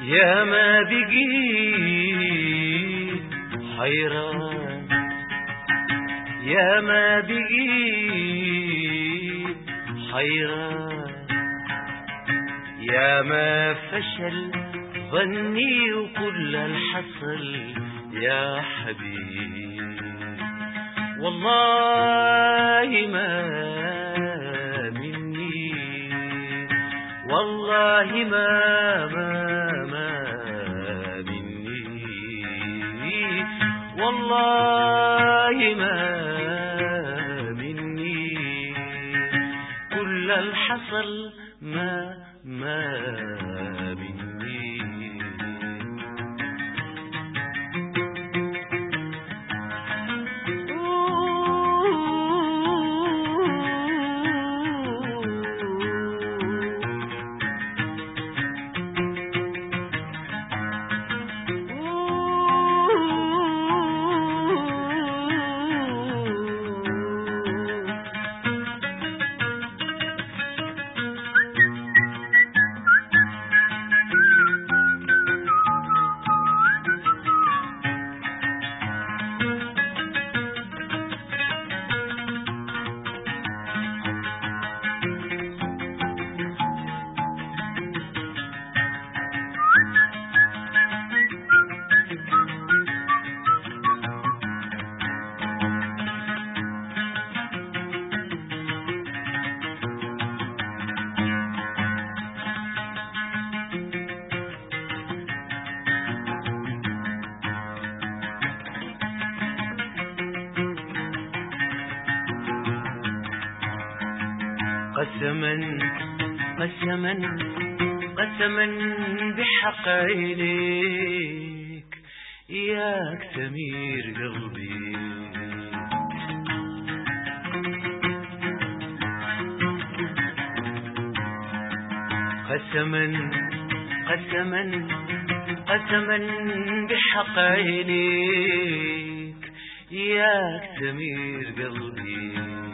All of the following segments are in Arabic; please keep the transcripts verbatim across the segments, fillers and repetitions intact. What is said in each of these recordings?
يا ما بقيت حيران، يا ما بقيت حيران، يا ما فشل ظني وكل الحصل يا حبيبي. والله ما مني، والله ما ما ما مني، والله ما مني، كل الحصل ما ما مني. قسما قسما قسما بحق عينيك ياك سمير قلبي، قسما قسما قسما بحق عينيك ياك سمير قلبي.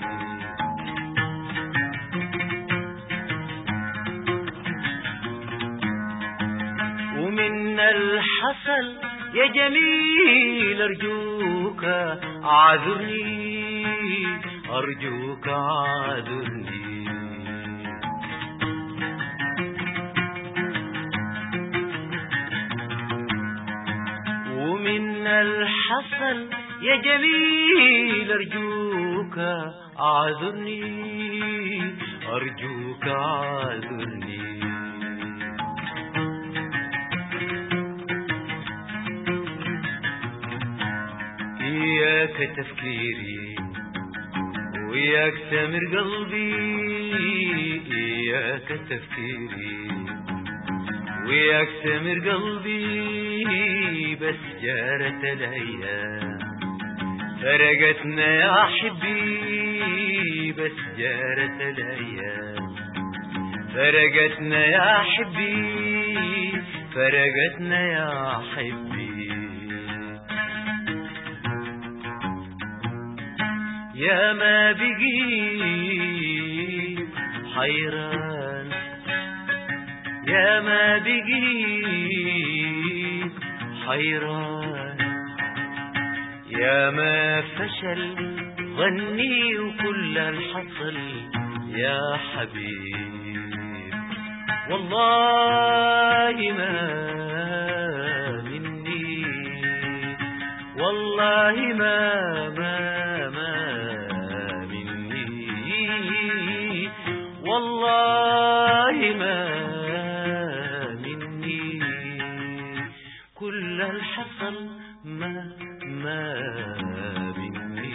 ومن الحصل يا جميل أرجوك عذرني، أرجوك عذرني. ومن الحصل يا جميل أرجوك عذرني، أرجوك عذرني. وياك تفكيري وياك سامر قلبي، وياك تفكيري وياك سامر قلبي، بس جارت الأيام فرقتنا يا حبي، بس جارت الأيام فرقتنا يا حبي، فرقتنا يا حبي. يا ما بقيت حيران، يا ما بقيت حيران، يا ما فشل ظني وكل الحصل يا حبيب. والله ما مني، والله ما ما والله ما مني، كل الحصل ما ما مني.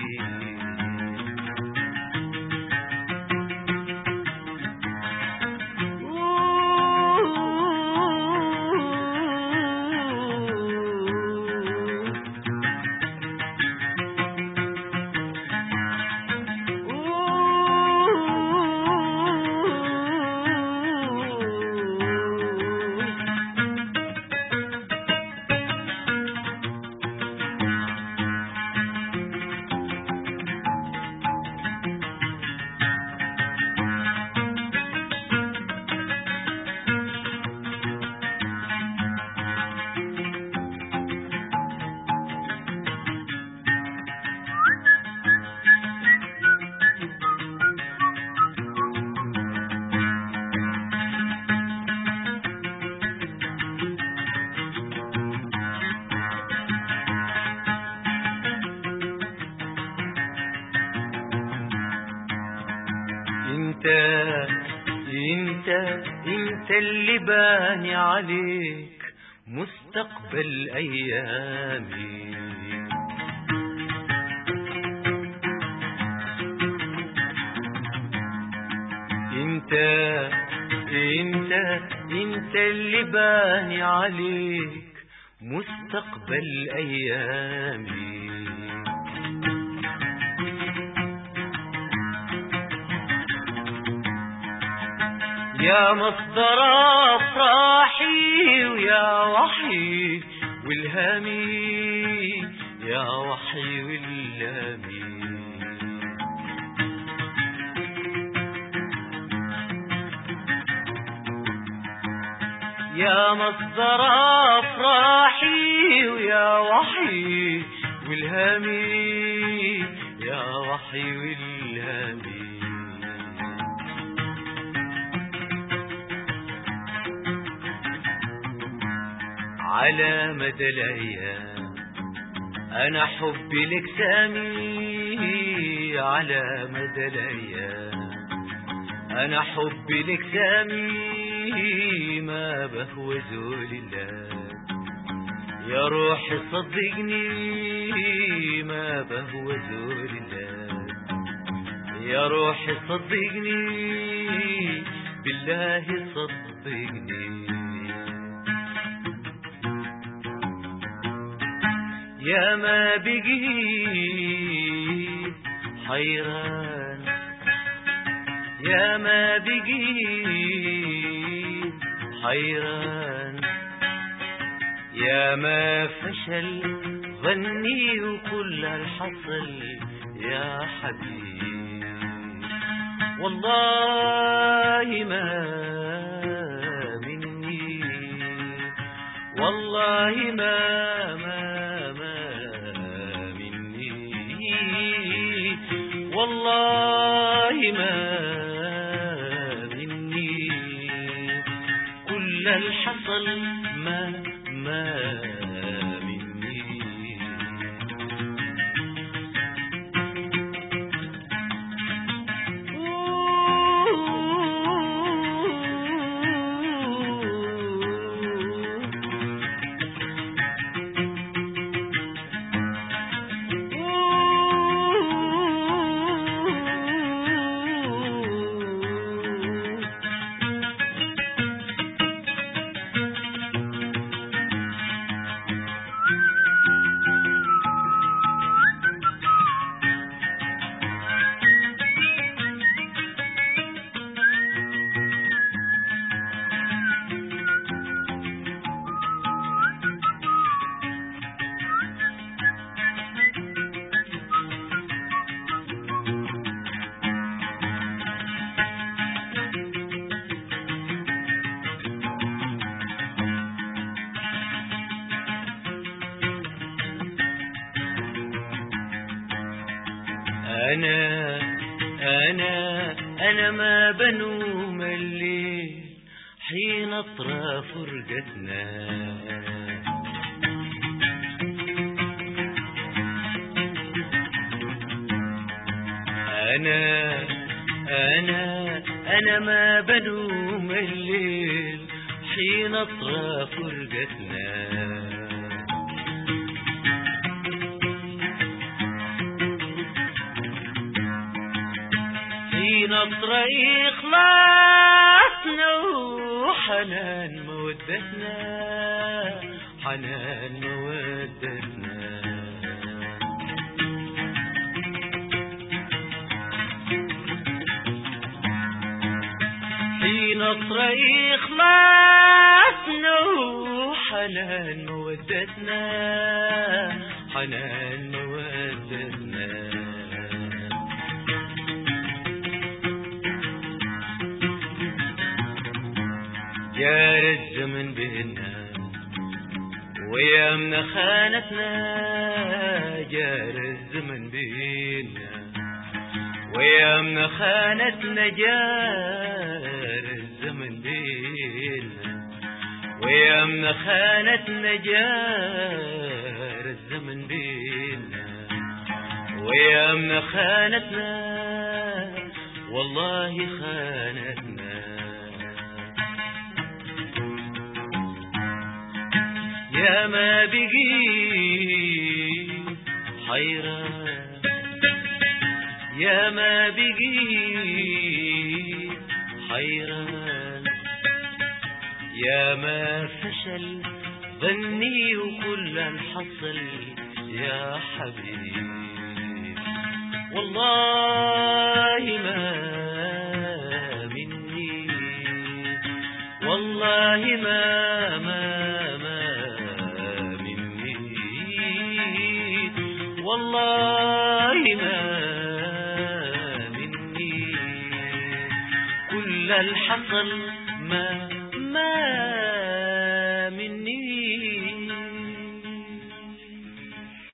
انت انت اللي باني عليك مستقبل ايامي. انت انت انت اللي باني عليك مستقبل ايامي. يا مصدر افراحي ويا وحي والهامي، يا وحي والهامي. يا مصدر افراحي ويا وحي والهامي، يا وحي والهامي. على مدى الايام انا حبي لك سامي، على مدى الايام انا حبي لك سامي، ما بهوى زول الله يا روحي صدقني، ما بهوى زول الله يا روحي صدقني، بالله صدقني. يا ما بقيت حيران، يا ما بقيت حيران، يا ما فشل ظني وكل الحصل يا حبيبي. والله ما مني، والله ما ما والله ما مني، كل الحصل ما ما مني. أنا أنا أنا ما بنوم الليل حين أطرى فرقتنا. أنا أنا أنا ما بنوم الليل حين أطرى فرقتنا. نطرة إخلاصنا وحنان مودتنا، حنان مودتنا. في نطرة إخلاصنا وحنان مودتنا، حنان مودتنا. جار الزمن بينا ويامنا خانتنا، جار الزمن بينا ويامنا خانتنا، جار الزمن بينا ويامنا خانتنا، جار الزمن بينا ويامنا خانتنا. والله خانتنا. يا ما بقي حيران، يا ما بقي حيران، يا ما فشل ظني وكل الحصل يا حبيب. والله ما مني، والله ما ما ما مني، والله ما مني، كل الحصل ما ما